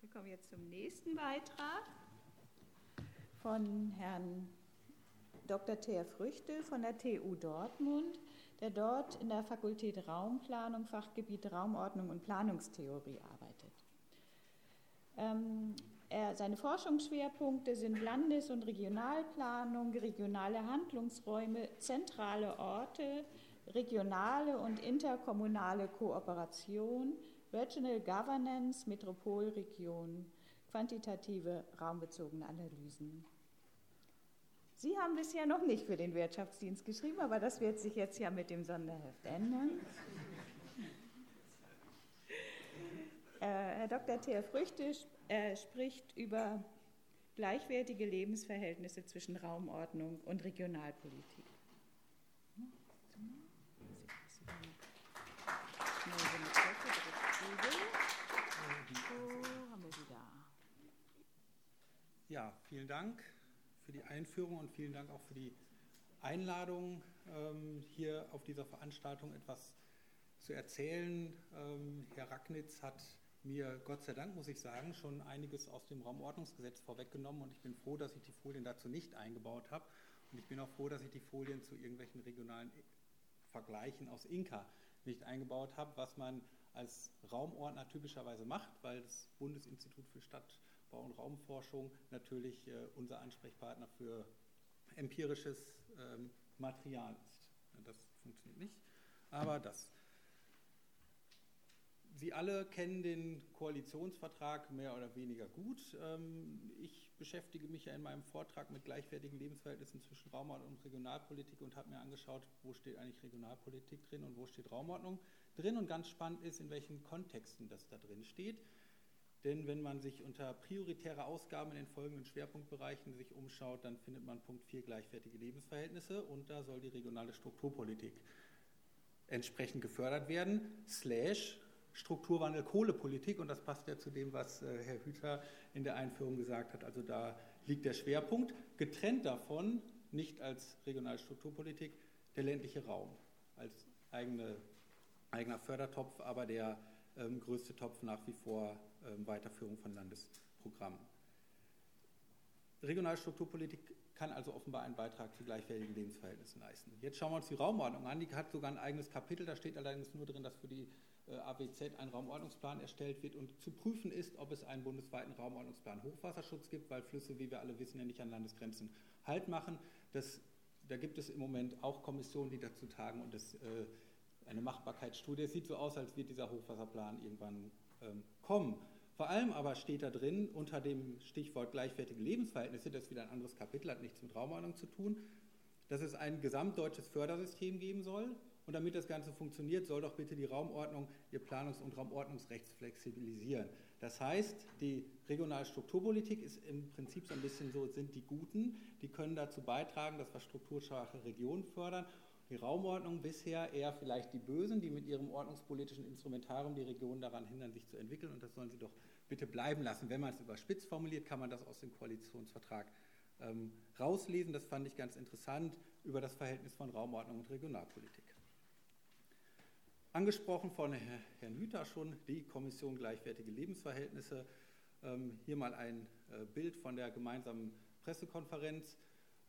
Wir kommen jetzt zum nächsten Beitrag von Herrn Dr. Thea Früchtel von der TU Dortmund, der dort in der Fakultät Raumplanung, Fachgebiet Raumordnung und Planungstheorie arbeitet. Seine Forschungsschwerpunkte sind Landes- und Regionalplanung, regionale Handlungsräume, zentrale Orte, regionale und interkommunale Kooperation, Regional Governance, Metropolregion, quantitative raumbezogene Analysen. Sie haben bisher noch nicht für den Wirtschaftsdienst geschrieben, aber das wird sich jetzt ja mit dem Sonderheft ändern. Herr Dr. Thea Früchte spricht über gleichwertige Lebensverhältnisse zwischen Raumordnung und Regionalpolitik. Ja, vielen Dank für die Einführung und vielen Dank auch für die Einladung, hier auf dieser Veranstaltung etwas zu erzählen. Herr Ragnitz hat mir, Gott sei Dank muss ich sagen, schon einiges aus dem Raumordnungsgesetz vorweggenommen und ich bin froh, dass ich die Folien dazu nicht eingebaut habe und ich bin auch froh, dass ich die Folien zu irgendwelchen regionalen Vergleichen aus Inka nicht eingebaut habe, was man als Raumordner typischerweise macht, weil das Bundesinstitut für Stadtbau und Raumforschung natürlich unser Ansprechpartner für empirisches Material ist. Das funktioniert nicht, aber das. Sie alle kennen den Koalitionsvertrag mehr oder weniger gut. Ich beschäftige mich ja in meinem Vortrag mit gleichwertigen Lebensverhältnissen zwischen Raumordnung und Regionalpolitik und habe mir angeschaut, wo steht eigentlich Regionalpolitik drin und wo steht Raumordnung drin. Und ganz spannend ist, in welchen Kontexten das da drin steht. Denn wenn man sich unter prioritäre Ausgaben in den folgenden Schwerpunktbereichen sich umschaut, dann findet man Punkt 4 gleichwertige Lebensverhältnisse und da soll die regionale Strukturpolitik entsprechend gefördert werden, Strukturwandel Kohlepolitik, und das passt ja zu dem, was Herr Hüter in der Einführung gesagt hat. Also da liegt der Schwerpunkt. Getrennt davon, nicht als regionale Strukturpolitik, der ländliche Raum als eigener Fördertopf, aber der größte Topf nach wie vor Weiterführung von Landesprogrammen. Regionale Strukturpolitik kann also offenbar einen Beitrag zu gleichwertigen Lebensverhältnissen leisten. Jetzt schauen wir uns die Raumordnung an. Die hat sogar ein eigenes Kapitel, da steht allerdings nur drin, dass für die AWZ ein Raumordnungsplan erstellt wird und zu prüfen ist, ob es einen bundesweiten Raumordnungsplan Hochwasserschutz gibt, weil Flüsse, wie wir alle wissen, ja nicht an Landesgrenzen Halt machen. Da gibt es im Moment auch Kommissionen, die dazu tagen und eine Machbarkeitsstudie. Es sieht so aus, als wird dieser Hochwasserplan irgendwann kommen. Vor allem aber steht da drin, unter dem Stichwort gleichwertige Lebensverhältnisse, das ist wieder ein anderes Kapitel, hat nichts mit Raumordnung zu tun, dass es ein gesamtdeutsches Fördersystem geben soll. Und damit das Ganze funktioniert, soll doch bitte die Raumordnung ihr Planungs- und Raumordnungsrecht flexibilisieren. Das heißt, die regionale Strukturpolitik ist im Prinzip so ein bisschen so, sind die Guten, die können dazu beitragen, dass wir strukturschwache Regionen fördern. Die Raumordnung bisher eher vielleicht die Bösen, die mit ihrem ordnungspolitischen Instrumentarium die Regionen daran hindern, sich zu entwickeln. Und das sollen sie doch bitte bleiben lassen. Wenn man es überspitzt formuliert, kann man das aus dem Koalitionsvertrag rauslesen. Das fand ich ganz interessant über das Verhältnis von Raumordnung und Regionalpolitik. Angesprochen von Herrn Hüter schon, die Kommission gleichwertige Lebensverhältnisse. Hier mal ein Bild von der gemeinsamen Pressekonferenz.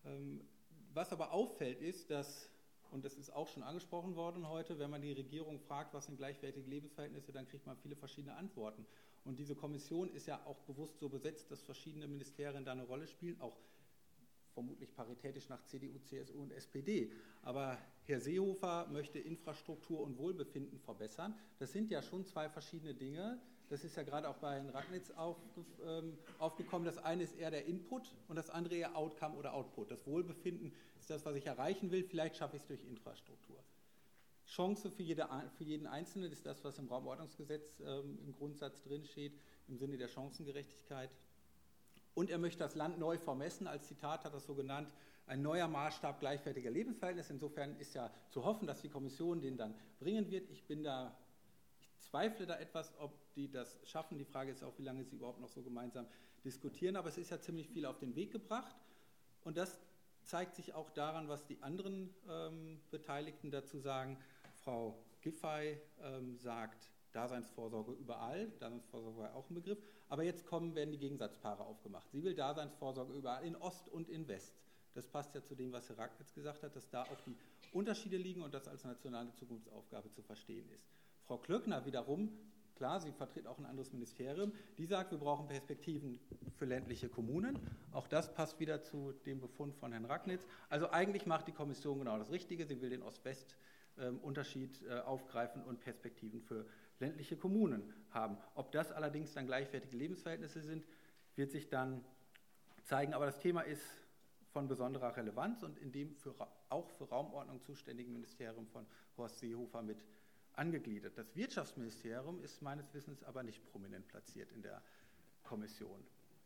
Was aber auffällt ist, dass, und das ist auch schon angesprochen worden heute, wenn man die Regierung fragt, was sind gleichwertige Lebensverhältnisse, dann kriegt man viele verschiedene Antworten. Und diese Kommission ist ja auch bewusst so besetzt, dass verschiedene Ministerien da eine Rolle spielen, auch vermutlich paritätisch nach CDU, CSU und SPD. Aber Herr Seehofer möchte Infrastruktur und Wohlbefinden verbessern. Das sind ja schon zwei verschiedene Dinge. Das ist ja gerade auch bei Herrn Ragnitz aufgekommen. Das eine ist eher der Input und das andere eher Outcome oder Output. Das Wohlbefinden ist das, was ich erreichen will. Vielleicht schaffe ich es durch Infrastruktur. Chance für jeden Einzelnen ist das, was im Raumordnungsgesetz im Grundsatz drinsteht, im Sinne der Chancengerechtigkeit. Und er möchte das Land neu vermessen, als Zitat hat er es so genannt, ein neuer Maßstab gleichwertiger Lebensverhältnisse. Insofern ist ja zu hoffen, dass die Kommission den dann bringen wird. Ich zweifle da etwas, ob die das schaffen. Die Frage ist auch, wie lange sie überhaupt noch so gemeinsam diskutieren. Aber es ist ja ziemlich viel auf den Weg gebracht. Und das zeigt sich auch daran, was die anderen Beteiligten dazu sagen. Frau Giffey sagt, Daseinsvorsorge überall, Daseinsvorsorge war auch ein Begriff, aber jetzt werden die Gegensatzpaare aufgemacht. Sie will Daseinsvorsorge überall, in Ost und in West. Das passt ja zu dem, was Herr Ragnitz gesagt hat, dass da auch die Unterschiede liegen und das als nationale Zukunftsaufgabe zu verstehen ist. Frau Klöckner wiederum, klar, sie vertritt auch ein anderes Ministerium, die sagt, wir brauchen Perspektiven für ländliche Kommunen. Auch das passt wieder zu dem Befund von Herrn Ragnitz. Also eigentlich macht die Kommission genau das Richtige. Sie will den Ost-West-Unterschied aufgreifen und Perspektiven für ländliche Kommunen haben. Ob das allerdings dann gleichwertige Lebensverhältnisse sind, wird sich dann zeigen. Aber das Thema ist von besonderer Relevanz und in dem auch für Raumordnung zuständigen Ministerium von Horst Seehofer mit angegliedert. Das Wirtschaftsministerium ist meines Wissens aber nicht prominent platziert in der Kommission.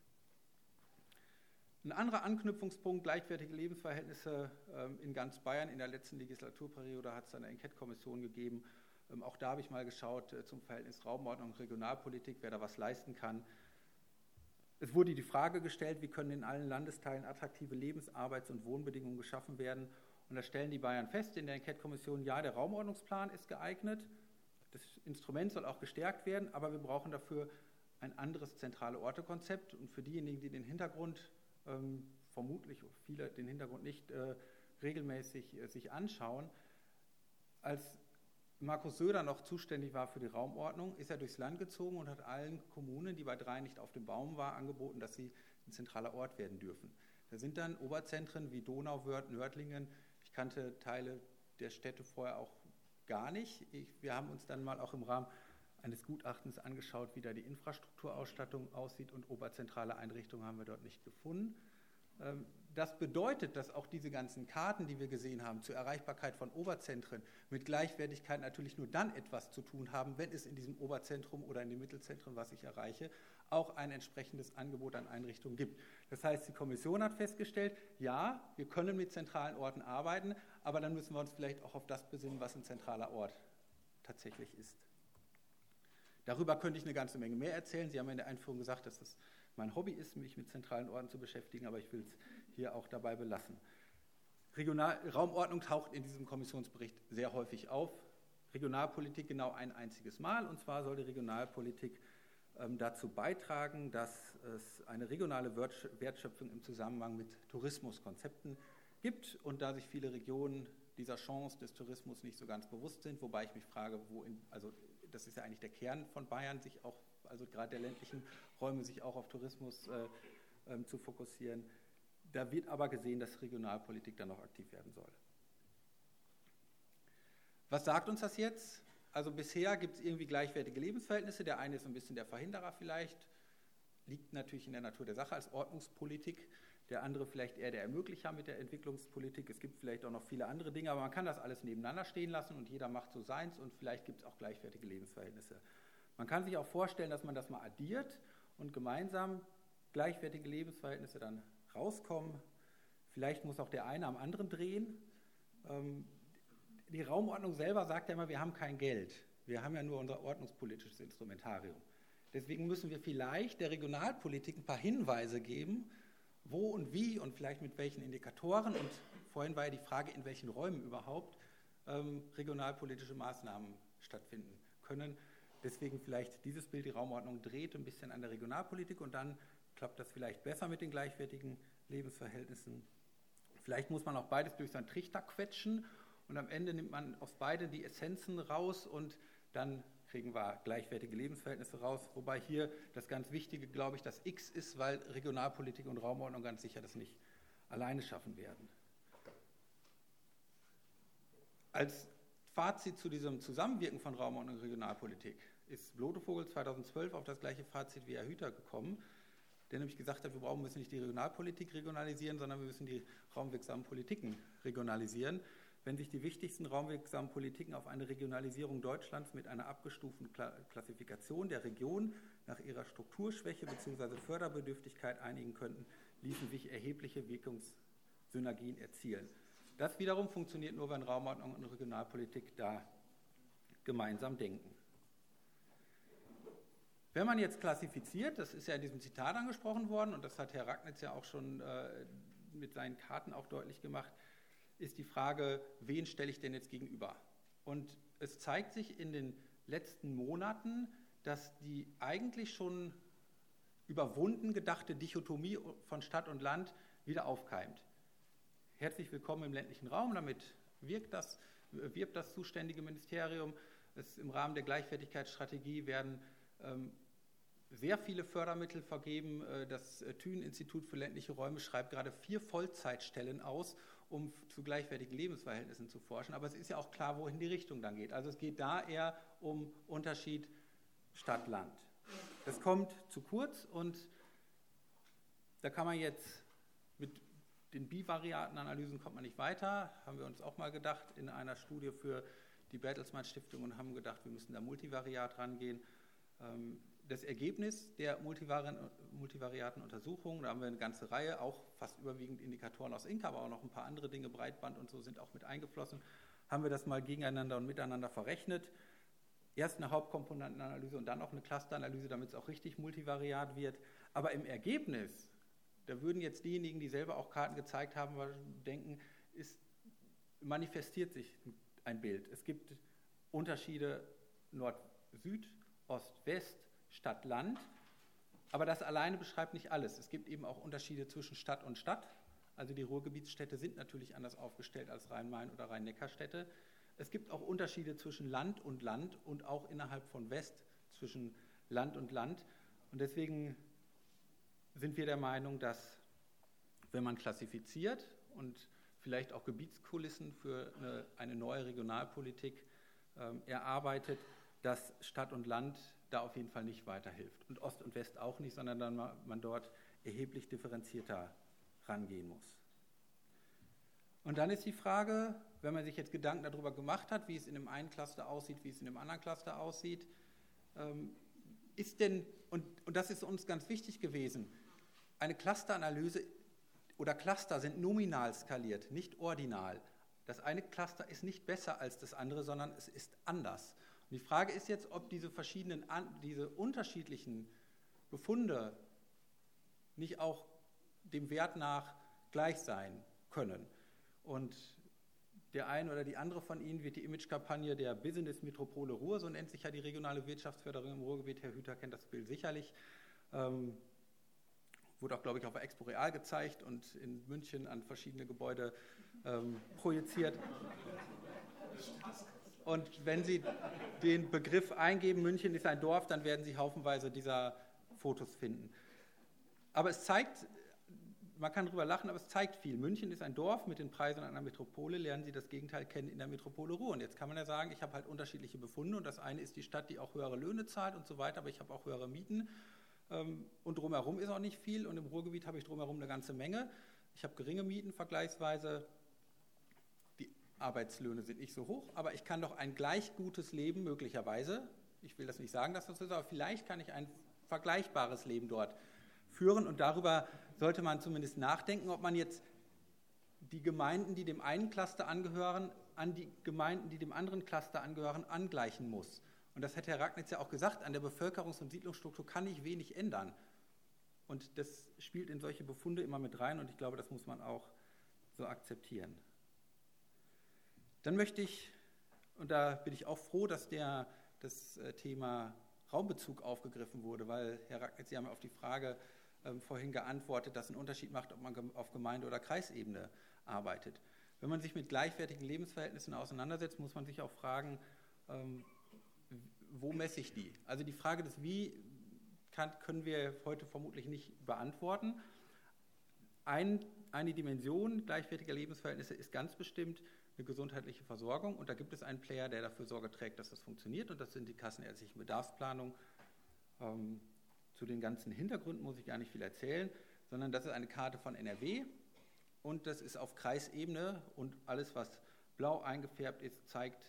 Ein anderer Anknüpfungspunkt, gleichwertige Lebensverhältnisse in ganz Bayern. In der letzten Legislaturperiode hat es eine Enquete-Kommission gegeben. Auch da habe ich mal geschaut zum Verhältnis Raumordnung und Regionalpolitik, wer da was leisten kann. Es wurde die Frage gestellt, wie können in allen Landesteilen attraktive Lebens-, Arbeits- und Wohnbedingungen geschaffen werden. Und da stellen die Bayern fest in der Enquete-Kommission, ja, der Raumordnungsplan ist geeignet, das Instrument soll auch gestärkt werden, aber wir brauchen dafür ein anderes zentrale Orte-Konzept. Und für diejenigen, die den Hintergrund, vermutlich viele den Hintergrund nicht regelmäßig sich anschauen, als Markus Söder noch zuständig war für die Raumordnung, ist er durchs Land gezogen und hat allen Kommunen, die bei 3 nicht auf dem Baum waren, angeboten, dass sie ein zentraler Ort werden dürfen. Da sind dann Oberzentren wie Donauwörth, Nördlingen. Ich kannte Teile der Städte vorher auch gar nicht. Wir haben uns dann mal auch im Rahmen eines Gutachtens angeschaut, wie da die Infrastrukturausstattung aussieht, und oberzentrale Einrichtungen haben wir dort nicht gefunden. Das bedeutet, dass auch diese ganzen Karten, die wir gesehen haben, zur Erreichbarkeit von Oberzentren mit Gleichwertigkeit natürlich nur dann etwas zu tun haben, wenn es in diesem Oberzentrum oder in dem Mittelzentrum, was ich erreiche, auch ein entsprechendes Angebot an Einrichtungen gibt. Das heißt, die Kommission hat festgestellt, ja, wir können mit zentralen Orten arbeiten, aber dann müssen wir uns vielleicht auch auf das besinnen, was ein zentraler Ort tatsächlich ist. Darüber könnte ich eine ganze Menge mehr erzählen. Sie haben in der Einführung gesagt, dass es mein Hobby ist, mich mit zentralen Orten zu beschäftigen, aber ich will es hier auch dabei belassen. Raumordnung taucht in diesem Kommissionsbericht sehr häufig auf. Regionalpolitik genau ein einziges Mal, und zwar soll die Regionalpolitik dazu beitragen, dass es eine regionale Wertschöpfung im Zusammenhang mit Tourismuskonzepten gibt, und da sich viele Regionen dieser Chance des Tourismus nicht so ganz bewusst sind, wobei ich mich frage, also das ist ja eigentlich der Kern von Bayern, sich auch, also gerade der ländlichen Räume, sich auch auf Tourismus zu fokussieren. Da wird aber gesehen, dass Regionalpolitik dann noch aktiv werden soll. Was sagt uns das jetzt? Also bisher gibt es irgendwie gleichwertige Lebensverhältnisse. Der eine ist ein bisschen der Verhinderer vielleicht, liegt natürlich in der Natur der Sache als Ordnungspolitik. Der andere vielleicht eher der Ermöglicher mit der Entwicklungspolitik. Es gibt vielleicht auch noch viele andere Dinge, aber man kann das alles nebeneinander stehen lassen und jeder macht so seins, und vielleicht gibt es auch gleichwertige Lebensverhältnisse. Man kann sich auch vorstellen, dass man das mal addiert und gemeinsam gleichwertige Lebensverhältnisse dann rauskommen. Vielleicht muss auch der eine am anderen drehen. Die Raumordnung selber sagt ja immer, wir haben kein Geld. Wir haben ja nur unser ordnungspolitisches Instrumentarium. Deswegen müssen wir vielleicht der Regionalpolitik ein paar Hinweise geben, wo und wie und vielleicht mit welchen Indikatoren. Und vorhin war ja die Frage, in welchen Räumen überhaupt regionalpolitische Maßnahmen stattfinden können. Deswegen vielleicht dieses Bild, die Raumordnung dreht ein bisschen an der Regionalpolitik, und dann klappt das vielleicht besser mit den gleichwertigen Lebensverhältnissen. Vielleicht muss man auch beides durch so einen Trichter quetschen, und am Ende nimmt man aus beiden die Essenzen raus, und dann kriegen wir gleichwertige Lebensverhältnisse raus. Wobei hier das ganz Wichtige, glaube ich, das X ist, weil Regionalpolitik und Raumordnung ganz sicher das nicht alleine schaffen werden. Als Fazit zu diesem Zusammenwirken von Raumordnung und Regionalpolitik ist Blodevogel 2012 auf das gleiche Fazit wie Herr Hüter gekommen, der nämlich gesagt hat, wir müssen nicht die Regionalpolitik regionalisieren, sondern wir müssen die raumwirksamen Politiken regionalisieren. Wenn sich die wichtigsten raumwirksamen Politiken auf eine Regionalisierung Deutschlands mit einer abgestuften Klassifikation der Region nach ihrer Strukturschwäche bzw. Förderbedürftigkeit einigen könnten, ließen sich erhebliche Wirkungssynergien erzielen. Das wiederum funktioniert nur, wenn Raumordnung und Regionalpolitik da gemeinsam denken. Wenn man jetzt klassifiziert, das ist ja in diesem Zitat angesprochen worden, und das hat Herr Ragnitz ja auch schon mit seinen Karten auch deutlich gemacht, ist die Frage, wen stelle ich denn jetzt gegenüber? Und es zeigt sich in den letzten Monaten, dass die eigentlich schon überwunden gedachte Dichotomie von Stadt und Land wieder aufkeimt. Herzlich willkommen im ländlichen Raum, damit wirbt das zuständige Ministerium. Im Rahmen der Gleichwertigkeitsstrategie werden sehr viele Fördermittel vergeben. Das Thünen-Institut für ländliche Räume schreibt gerade 4 Vollzeitstellen aus, um zu gleichwertigen Lebensverhältnissen zu forschen. Aber es ist ja auch klar, wohin die Richtung dann geht. Also es geht da eher um Unterschied Stadt-Land. Das kommt zu kurz und da kann man jetzt mit den Bivariatenanalysen kommt man nicht weiter, haben wir uns auch mal gedacht in einer Studie für die Bertelsmann Stiftung und haben gedacht, wir müssen da multivariat rangehen. Das Ergebnis der multivariaten Untersuchungen, da haben wir eine ganze Reihe, auch fast überwiegend Indikatoren aus Inka, aber auch noch ein paar andere Dinge, Breitband und so sind auch mit eingeflossen, haben wir das mal gegeneinander und miteinander verrechnet. Erst eine Hauptkomponentenanalyse und dann auch eine Clusteranalyse, damit es auch richtig multivariat wird. Aber im Ergebnis, da würden jetzt diejenigen, die selber auch Karten gezeigt haben, denken, manifestiert sich ein Bild. Es gibt Unterschiede Nord-Süd, Ost-West, Stadt-Land, aber das alleine beschreibt nicht alles. Es gibt eben auch Unterschiede zwischen Stadt und Stadt. Also die Ruhrgebietsstädte sind natürlich anders aufgestellt als Rhein-Main- oder Rhein-Neckar-Städte. Es gibt auch Unterschiede zwischen Land und auch innerhalb von West zwischen Land und Land. Und deswegen sind wir der Meinung, dass wenn man klassifiziert und vielleicht auch Gebietskulissen für eine neue Regionalpolitik erarbeitet, dass Stadt und Land da auf jeden Fall nicht weiterhilft. Und Ost und West auch nicht, sondern dann man dort erheblich differenzierter rangehen muss. Und dann ist die Frage, wenn man sich jetzt Gedanken darüber gemacht hat, wie es in dem einen Cluster aussieht, wie es in dem anderen Cluster aussieht, ist denn, und das ist uns ganz wichtig gewesen, eine Clusteranalyse oder Cluster sind nominal skaliert, nicht ordinal. Das eine Cluster ist nicht besser als das andere, sondern es ist anders. Und die Frage ist jetzt, ob diese unterschiedlichen Befunde nicht auch dem Wert nach gleich sein können. Und der eine oder die andere von Ihnen wird die Imagekampagne der Business Metropole Ruhr, so nennt sich ja die regionale Wirtschaftsförderung im Ruhrgebiet, Herr Hüter kennt das Bild sicherlich, wurde auch, glaube ich, auf der Expo Real gezeigt und in München an verschiedene Gebäude projiziert. Und wenn Sie den Begriff eingeben, München ist ein Dorf, dann werden Sie haufenweise dieser Fotos finden. Aber es zeigt, man kann drüber lachen, aber es zeigt viel. München ist ein Dorf mit den Preisen einer Metropole, lernen Sie das Gegenteil kennen in der Metropole Ruhr. Und jetzt kann man ja sagen, ich habe halt unterschiedliche Befunde und das eine ist die Stadt, die auch höhere Löhne zahlt und so weiter, aber ich habe auch höhere Mieten und drumherum ist auch nicht viel und im Ruhrgebiet habe ich drumherum eine ganze Menge. Ich habe geringe Mieten vergleichsweise, die Arbeitslöhne sind nicht so hoch, aber ich kann doch ein gleich gutes Leben möglicherweise, ich will das nicht sagen, dass das so ist, aber vielleicht kann ich ein vergleichbares Leben dort führen und darüber sollte man zumindest nachdenken, ob man jetzt die Gemeinden, die dem einen Cluster angehören, an die Gemeinden, die dem anderen Cluster angehören, angleichen muss. Und das hat Herr Ragnitz ja auch gesagt, an der Bevölkerungs- und Siedlungsstruktur kann ich wenig ändern. Und das spielt in solche Befunde immer mit rein und ich glaube, das muss man auch so akzeptieren. Dann möchte ich, und da bin ich auch froh, dass das Thema Raumbezug aufgegriffen wurde, weil Herr Ragnitz, Sie haben auf die Frage vorhin geantwortet, dass es einen Unterschied macht, ob man auf Gemeinde- oder Kreisebene arbeitet. Wenn man sich mit gleichwertigen Lebensverhältnissen auseinandersetzt, muss man sich auch fragen, wo messe ich die? Also die Frage des Wie können wir heute vermutlich nicht beantworten. Eine Dimension gleichwertiger Lebensverhältnisse ist ganz bestimmt eine gesundheitliche Versorgung und da gibt es einen Player, der dafür Sorge trägt, dass das funktioniert und das sind die kassenärztliche Bedarfsplanung. Zu den ganzen Hintergründen muss ich gar nicht viel erzählen, sondern das ist eine Karte von NRW und das ist auf Kreisebene und alles, was blau eingefärbt ist, zeigt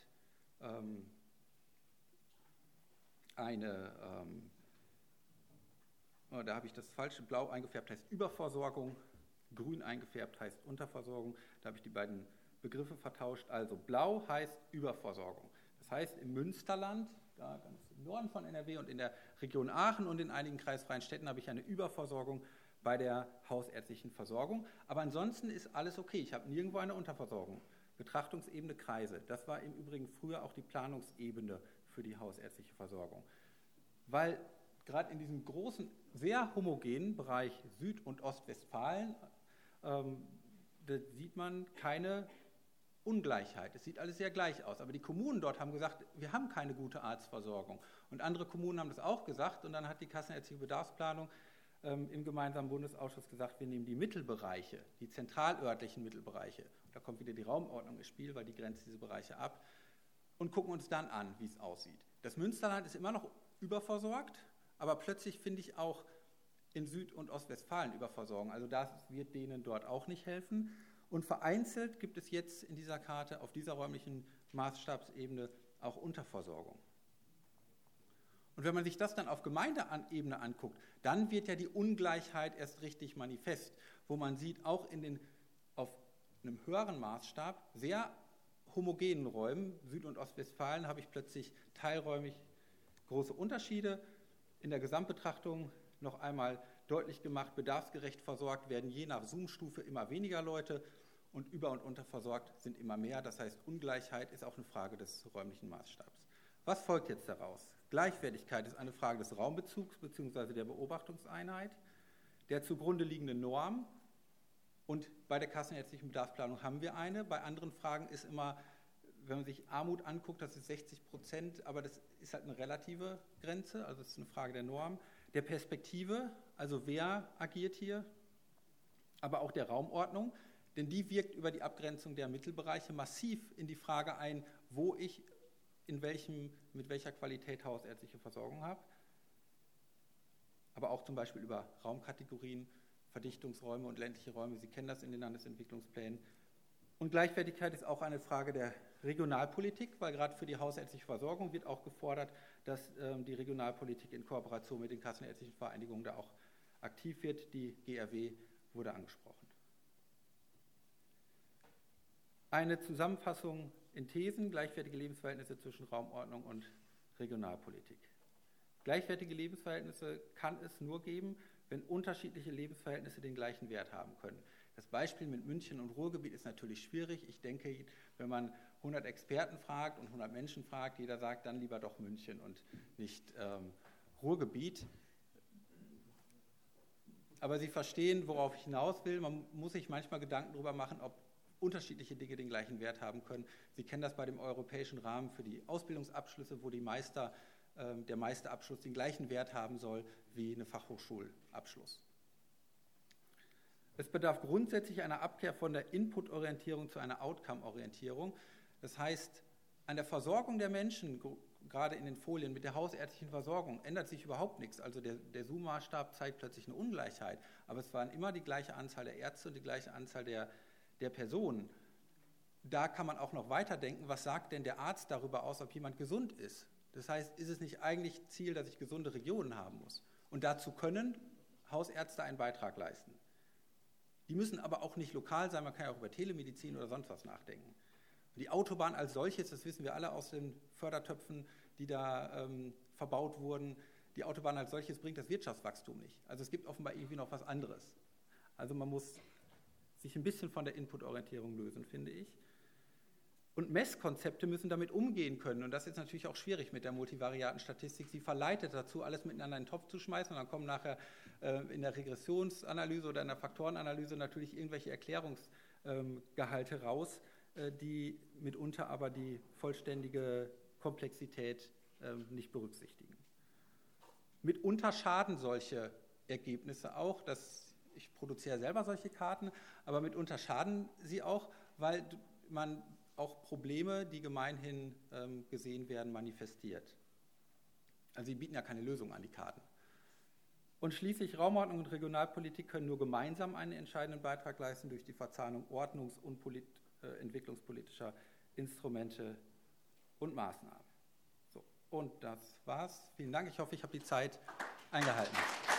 da habe ich das falsche, blau eingefärbt heißt Überversorgung, grün eingefärbt heißt Unterversorgung, da habe ich die beiden Begriffe vertauscht, also blau heißt Überversorgung. Das heißt im Münsterland, da ganz im Norden von NRW und in der Region Aachen und in einigen kreisfreien Städten habe ich eine Überversorgung bei der hausärztlichen Versorgung, aber ansonsten ist alles okay, ich habe nirgendwo eine Unterversorgung. Betrachtungsebene Kreise, das war im Übrigen früher auch die Planungsebene für die hausärztliche Versorgung. Weil gerade in diesem großen, sehr homogenen Bereich Süd- und Ostwestfalen da sieht man keine Ungleichheit. Es sieht alles sehr gleich aus. Aber die Kommunen dort haben gesagt, wir haben keine gute Arztversorgung. Und andere Kommunen haben das auch gesagt. Und dann hat die kassenärztliche Bedarfsplanung im gemeinsamen Bundesausschuss gesagt, wir nehmen die Mittelbereiche, die zentralörtlichen Mittelbereiche. Da kommt wieder die Raumordnung ins Spiel, weil die grenzt diese Bereiche ab. Und gucken uns dann an, wie es aussieht. Das Münsterland ist immer noch überversorgt, aber plötzlich finde ich auch in Süd- und Ostwestfalen Überversorgung. Also das wird denen dort auch nicht helfen. Und vereinzelt gibt es jetzt in dieser Karte auf dieser räumlichen Maßstabsebene auch Unterversorgung. Und wenn man sich das dann auf Gemeindeebene anguckt, dann wird ja die Ungleichheit erst richtig manifest, wo man sieht, auch auf einem höheren Maßstab, sehr homogenen Räumen, Süd- und Ostwestfalen, habe ich plötzlich teilräumig große Unterschiede. In der Gesamtbetrachtung noch einmal deutlich gemacht, bedarfsgerecht versorgt werden je nach Zoom-Stufe immer weniger Leute und über- und unterversorgt sind immer mehr. Das heißt, Ungleichheit ist auch eine Frage des räumlichen Maßstabs. Was folgt jetzt daraus? Gleichwertigkeit ist eine Frage des Raumbezugs bzw. der Beobachtungseinheit, der zugrunde liegenden Norm. Und bei der kassenärztlichen Bedarfsplanung haben wir eine. Bei anderen Fragen ist immer, wenn man sich Armut anguckt, das ist 60%, aber das ist halt eine relative Grenze, also es ist eine Frage der Norm. Der Perspektive, also wer agiert hier, aber auch der Raumordnung, denn die wirkt über die Abgrenzung der Mittelbereiche massiv in die Frage ein, wo ich mit welcher Qualität hausärztliche Versorgung habe, aber auch zum Beispiel über Raumkategorien, Verdichtungsräume und ländliche Räume, Sie kennen das in den Landesentwicklungsplänen. Und Gleichwertigkeit ist auch eine Frage der Regionalpolitik, weil gerade für die hausärztliche Versorgung wird auch gefordert, dass die Regionalpolitik in Kooperation mit den kassenärztlichen Vereinigungen da auch aktiv wird. Die GRW wurde angesprochen. Eine Zusammenfassung in Thesen, gleichwertige Lebensverhältnisse zwischen Raumordnung und Regionalpolitik. Gleichwertige Lebensverhältnisse kann es nur geben, wenn unterschiedliche Lebensverhältnisse den gleichen Wert haben können. Das Beispiel mit München und Ruhrgebiet ist natürlich schwierig. Ich denke, wenn man 100 Experten fragt und 100 Menschen fragt, jeder sagt dann lieber doch München und nicht Ruhrgebiet. Aber Sie verstehen, worauf ich hinaus will. Man muss sich manchmal Gedanken darüber machen, ob unterschiedliche Dinge den gleichen Wert haben können. Sie kennen das bei dem europäischen Rahmen für die Ausbildungsabschlüsse, wo der Meisterabschluss den gleichen Wert haben soll wie eine Fachhochschulabschluss. Es bedarf grundsätzlich einer Abkehr von der Input-Orientierung zu einer Outcome-Orientierung. Das heißt, an der Versorgung der Menschen, gerade in den Folien mit der hausärztlichen Versorgung, ändert sich überhaupt nichts. Also der Zoom-Maßstab zeigt plötzlich eine Ungleichheit, aber es waren immer die gleiche Anzahl der Ärzte und die gleiche Anzahl der Personen. Da kann man auch noch weiterdenken, was sagt denn der Arzt darüber aus, ob jemand gesund ist? Das heißt, ist es nicht eigentlich Ziel, dass ich gesunde Regionen haben muss? Und dazu können Hausärzte einen Beitrag leisten. Die müssen aber auch nicht lokal sein, man kann ja auch über Telemedizin oder sonst was nachdenken. Und die Autobahn als solches, das wissen wir alle aus den Fördertöpfen, die da verbaut wurden, die Autobahn als solches bringt das Wirtschaftswachstum nicht. Also es gibt offenbar irgendwie noch was anderes. Also man muss sich ein bisschen von der Input-Orientierung lösen, finde ich. Und Messkonzepte müssen damit umgehen können. Und das ist natürlich auch schwierig mit der multivariaten Statistik. Sie verleitet dazu, alles miteinander in den Topf zu schmeißen. Und dann kommen nachher in der Regressionsanalyse oder in der Faktorenanalyse natürlich irgendwelche Erklärungsgehalte raus, die mitunter aber die vollständige Komplexität nicht berücksichtigen. Mitunter schaden solche Ergebnisse auch. Ich produziere selber solche Karten, aber mitunter schaden sie auch, weil man auch Probleme, die gemeinhin gesehen werden, manifestiert. Also sie bieten ja keine Lösung an, die Karten. Und schließlich Raumordnung und Regionalpolitik können nur gemeinsam einen entscheidenden Beitrag leisten durch die Verzahnung ordnungs- und entwicklungspolitischer Instrumente und Maßnahmen. So, und das war's. Vielen Dank. Ich hoffe, ich habe die Zeit eingehalten.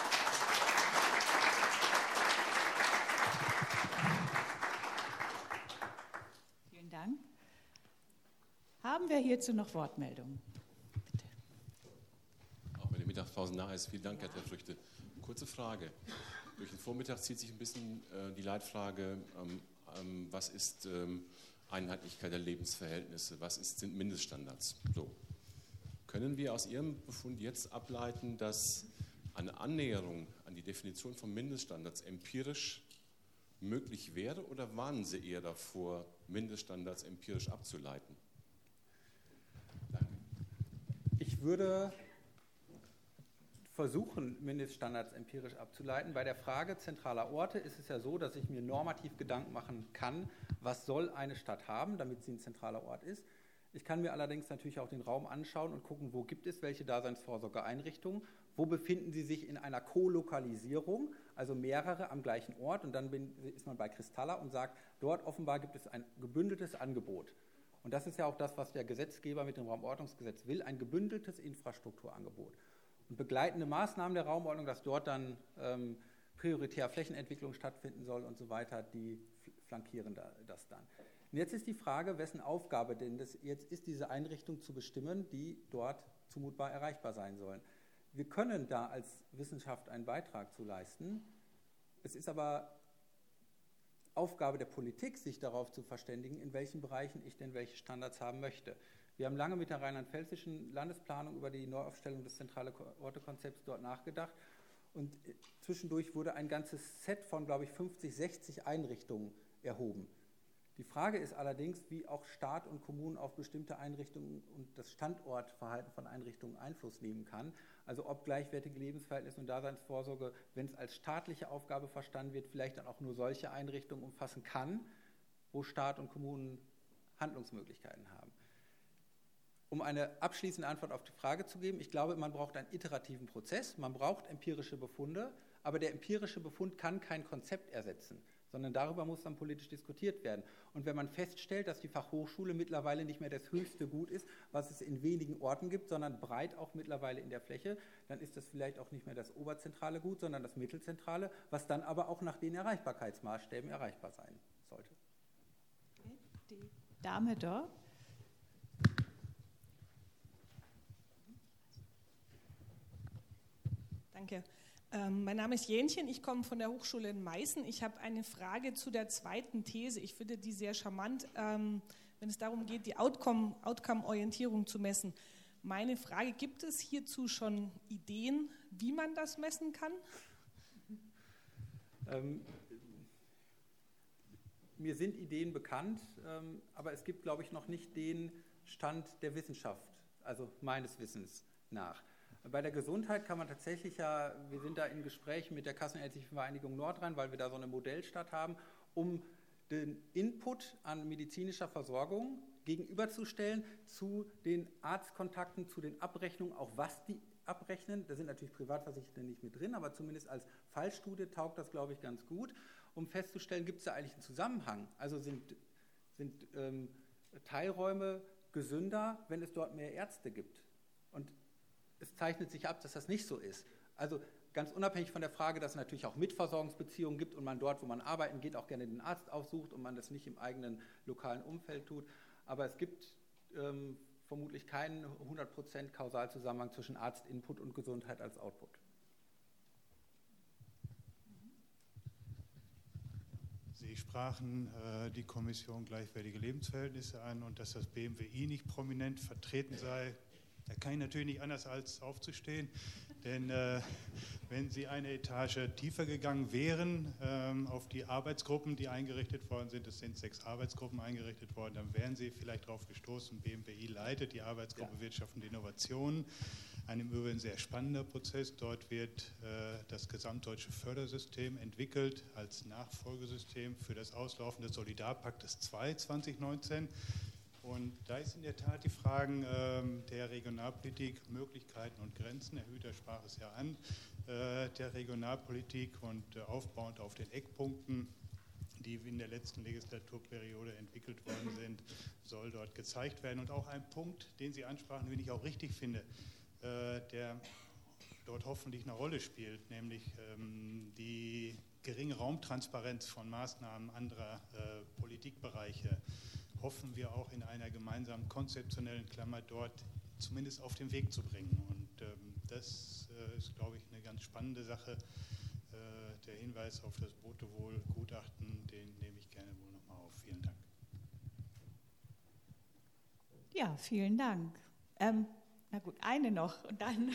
Vielen Dank. Haben wir hierzu noch Wortmeldungen? Bitte. Auch wenn die Mittagspause nahe ist, vielen Dank, Herr Früchte. Kurze Frage. Durch den Vormittag zieht sich ein bisschen die Leitfrage, was ist Einheitlichkeit der Lebensverhältnisse, was sind Mindeststandards? So. Können wir aus Ihrem Befund jetzt ableiten, dass eine Annäherung an die Definition von Mindeststandards empirisch möglich wäre, oder warnen Sie eher davor, Mindeststandards empirisch abzuleiten? Danke. Ich würde versuchen, Mindeststandards empirisch abzuleiten. Bei der Frage zentraler Orte ist es ja so, dass ich mir normativ Gedanken machen kann, was soll eine Stadt haben, damit sie ein zentraler Ort ist. Ich kann mir allerdings natürlich auch den Raum anschauen und gucken, wo gibt es welche Daseinsvorsorgeeinrichtungen, wo befinden sie sich in einer Kolokalisierung, also mehrere am gleichen Ort, und dann ist man bei Kristalla und sagt, dort offenbar gibt es ein gebündeltes Angebot. Und das ist ja auch das, was der Gesetzgeber mit dem Raumordnungsgesetz will, ein gebündeltes Infrastrukturangebot. Und begleitende Maßnahmen der Raumordnung, dass dort dann prioritär Flächenentwicklung stattfinden soll und so weiter, die flankieren das dann. Und jetzt ist die Frage, wessen Aufgabe denn das jetzt ist, diese Einrichtung zu bestimmen, die dort zumutbar erreichbar sein sollen. Wir können da als Wissenschaft einen Beitrag zu leisten. Es ist aber Aufgabe der Politik, sich darauf zu verständigen, in welchen Bereichen ich denn welche Standards haben möchte. Wir haben lange mit der rheinland-pfälzischen Landesplanung über die Neuaufstellung des zentralen Ortekonzepts dort nachgedacht. Und zwischendurch wurde ein ganzes Set von, glaube ich, 50, 60 Einrichtungen erhoben. Die Frage ist allerdings, wie auch Staat und Kommunen auf bestimmte Einrichtungen und das Standortverhalten von Einrichtungen Einfluss nehmen kann. Also ob gleichwertige Lebensverhältnisse und Daseinsvorsorge, wenn es als staatliche Aufgabe verstanden wird, vielleicht dann auch nur solche Einrichtungen umfassen kann, wo Staat und Kommunen Handlungsmöglichkeiten haben. Um eine abschließende Antwort auf die Frage zu geben, ich glaube, man braucht einen iterativen Prozess, man braucht empirische Befunde, aber der empirische Befund kann kein Konzept ersetzen, sondern darüber muss dann politisch diskutiert werden. Und wenn man feststellt, dass die Fachhochschule mittlerweile nicht mehr das höchste Gut ist, was es in wenigen Orten gibt, sondern breit auch mittlerweile in der Fläche, dann ist das vielleicht auch nicht mehr das oberzentrale Gut, sondern das mittelzentrale, was dann aber auch nach den Erreichbarkeitsmaßstäben erreichbar sein sollte. Die Dame dort. Danke. Mein Name ist Jähnchen, ich komme von der Hochschule in Meißen. Ich habe eine Frage zu der zweiten These. Ich finde die sehr charmant, wenn es darum geht, die Outcome-Orientierung zu messen. Meine Frage, gibt es hierzu schon Ideen, wie man das messen kann? Mir sind Ideen bekannt, aber es gibt, glaube ich, noch nicht den Stand der Wissenschaft, also meines Wissens nach. Bei der Gesundheit kann man tatsächlich ja, wir sind da in Gesprächen mit der Kassenärztlichen Vereinigung Nordrhein, weil wir da so eine Modellstadt haben, um den Input an medizinischer Versorgung gegenüberzustellen zu den Arztkontakten, zu den Abrechnungen, auch was die abrechnen. Da sind natürlich Privatversicherte nicht mit drin, aber zumindest als Fallstudie taugt das, glaube ich, ganz gut, um festzustellen, gibt es da eigentlich einen Zusammenhang? Also sind Teilräume gesünder, wenn es dort mehr Ärzte gibt? Und es zeichnet sich ab, dass das nicht so ist. Also ganz unabhängig von der Frage, dass es natürlich auch Mitversorgungsbeziehungen gibt und man dort, wo man arbeiten geht, auch gerne den Arzt aufsucht und man das nicht im eigenen lokalen Umfeld tut. Aber es gibt vermutlich keinen 100% Kausalzusammenhang zwischen Arztinput und Gesundheit als Output. Sie sprachen die Kommission Gleichwertige Lebensverhältnisse an und dass das BMWI nicht prominent vertreten sei. Da kann ich natürlich nicht anders als aufzustehen, denn wenn Sie eine Etage tiefer gegangen wären auf die Arbeitsgruppen, die eingerichtet worden sind, es sind 6 Arbeitsgruppen eingerichtet worden, dann wären Sie vielleicht darauf gestoßen, BMWI leitet die Arbeitsgruppe Wirtschaft und Innovation, ein im Übrigen sehr spannender Prozess. Dort wird das gesamtdeutsche Fördersystem entwickelt als Nachfolgesystem für das Auslaufen des Solidarpaktes II 2019. Und da ist in der Tat die Fragen der Regionalpolitik, Möglichkeiten und Grenzen, Herr Hüter sprach es ja an, der Regionalpolitik und aufbauend auf den Eckpunkten, die in der letzten Legislaturperiode entwickelt worden sind, soll dort gezeigt werden. Und auch ein Punkt, den Sie ansprachen, den ich auch richtig finde, der dort hoffentlich eine Rolle spielt, nämlich die geringe Raumtransparenz von Maßnahmen anderer Politikbereiche, hoffen wir auch in einer gemeinsamen konzeptionellen Klammer dort zumindest auf den Weg zu bringen. Und das ist, glaube ich, eine ganz spannende Sache. Der Hinweis auf das Botewohl-Gutachten, den nehme ich gerne wohl nochmal auf. Vielen Dank. Ja, vielen Dank. Na gut, eine noch und dann.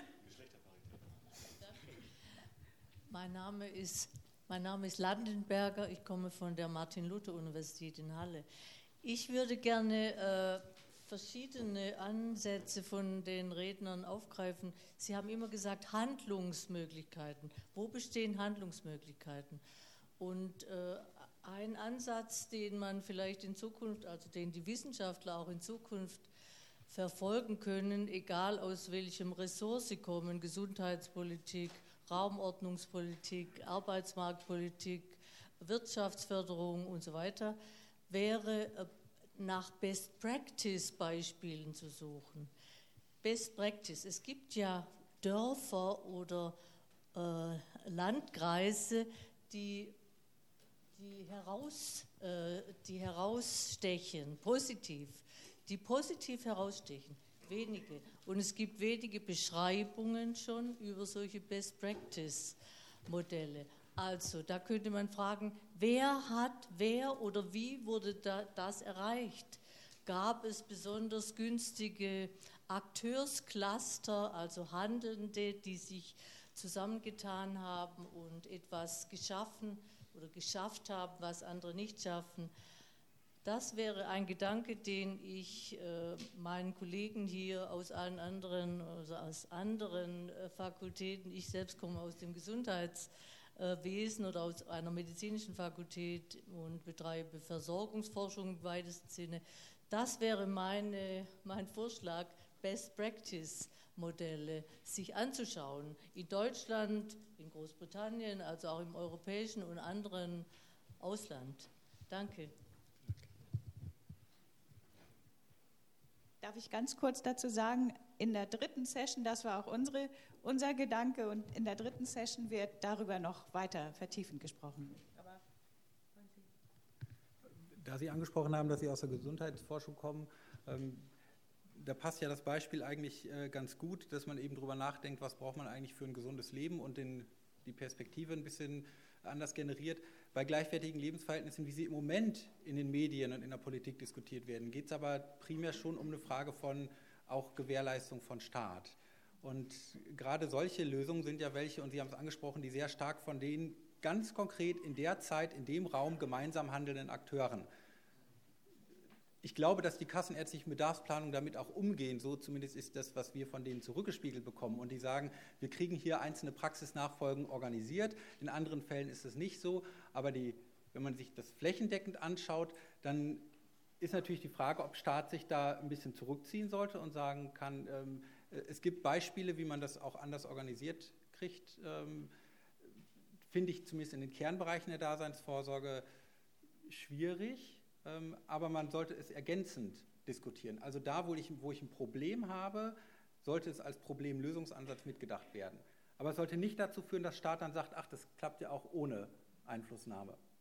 Mein Name ist Landenberger, ich komme von der Martin-Luther-Universität in Halle. Ich würde gerne verschiedene Ansätze von den Rednern aufgreifen. Sie haben immer gesagt, Handlungsmöglichkeiten. Wo bestehen Handlungsmöglichkeiten? Und ein Ansatz, den man vielleicht in Zukunft, also den die Wissenschaftler auch in Zukunft verfolgen können, egal aus welchem Ressort sie kommen, Gesundheitspolitik, Raumordnungspolitik, Arbeitsmarktpolitik, Wirtschaftsförderung und so weiter, wäre nach Best-Practice-Beispielen zu suchen. Best Practice, es gibt ja Dörfer oder Landkreise, die herausstechen, die positiv herausstechen. Wenige. Und es gibt wenige Beschreibungen schon über solche Best-Practice-Modelle. Also da könnte man fragen, wer oder wie wurde das erreicht? Gab es besonders günstige Akteurscluster, also Handelnde, die sich zusammengetan haben und etwas geschaffen oder geschafft haben, was andere nicht schaffen? Das wäre ein Gedanke, den ich meinen Kollegen hier aus allen anderen, also aus anderen Fakultäten, ich selbst komme aus dem Gesundheitswesen oder aus einer medizinischen Fakultät und betreibe Versorgungsforschung im weitesten Sinne. Das wäre mein Vorschlag, Best-Practice-Modelle sich anzuschauen. In Deutschland, in Großbritannien, also auch im europäischen und anderen Ausland. Danke. Darf ich ganz kurz dazu sagen, in der dritten Session, das war auch unser Gedanke, und in der dritten Session wird darüber noch weiter vertiefend gesprochen. Da Sie angesprochen haben, dass Sie aus der Gesundheitsforschung kommen, da passt ja das Beispiel eigentlich ganz gut, dass man eben darüber nachdenkt, was braucht man eigentlich für ein gesundes Leben und die Perspektive ein bisschen anders generiert. Bei gleichwertigen Lebensverhältnissen, wie sie im Moment in den Medien und in der Politik diskutiert werden, geht es aber primär schon um eine Frage von auch Gewährleistung von Staat. Und gerade solche Lösungen sind ja welche, und Sie haben es angesprochen, die sehr stark von den ganz konkret in der Zeit, in dem Raum gemeinsam handelnden Akteuren. Ich glaube, dass die kassenärztlichen Bedarfsplanungen damit auch umgehen, so zumindest ist das, was wir von denen zurückgespiegelt bekommen. Und die sagen, wir kriegen hier einzelne Praxisnachfolgen organisiert, in anderen Fällen ist es nicht so, aber wenn man sich das flächendeckend anschaut, dann ist natürlich die Frage, ob Staat sich da ein bisschen zurückziehen sollte und sagen kann, es gibt Beispiele, wie man das auch anders organisiert kriegt, finde ich zumindest in den Kernbereichen der Daseinsvorsorge schwierig. Aber man sollte es ergänzend diskutieren. Also da, wo ich ein Problem habe, sollte es als Problemlösungsansatz mitgedacht werden. Aber es sollte nicht dazu führen, dass Staat dann sagt, ach, das klappt ja auch ohne Einflussnahme.